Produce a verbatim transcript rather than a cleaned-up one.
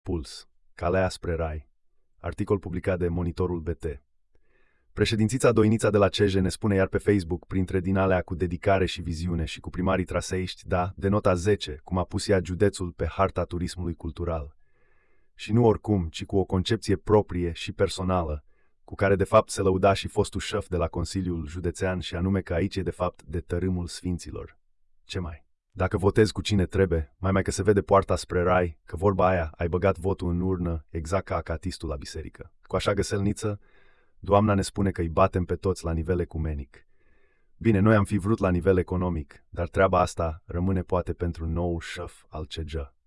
Puls. Calea spre rai. Articol publicat de Monitorul B T. Președințița Doinița de la Ceje ne spune iar pe Facebook, printre din alea cu dedicare și viziune și cu primarii traseiști, da, de nota zece, cum a pus ea județul pe harta turismului cultural. Și nu oricum, ci cu o concepție proprie și personală, cu care de fapt se lăuda și fostul șef de la Consiliul Județean, și anume că aici e de fapt de tărâmul sfinților. Ce mai? Dacă votezi cu cine trebuie, mai mai că se vede poarta spre rai, că vorba aia, ai băgat votul în urnă, exact ca acatistul la biserică. Cu așa găselniță, Doamna ne spune că îi batem pe toți la nivel ecumenic. Bine, noi am fi vrut la nivel economic, dar treaba asta rămâne poate pentru nou șef al C G.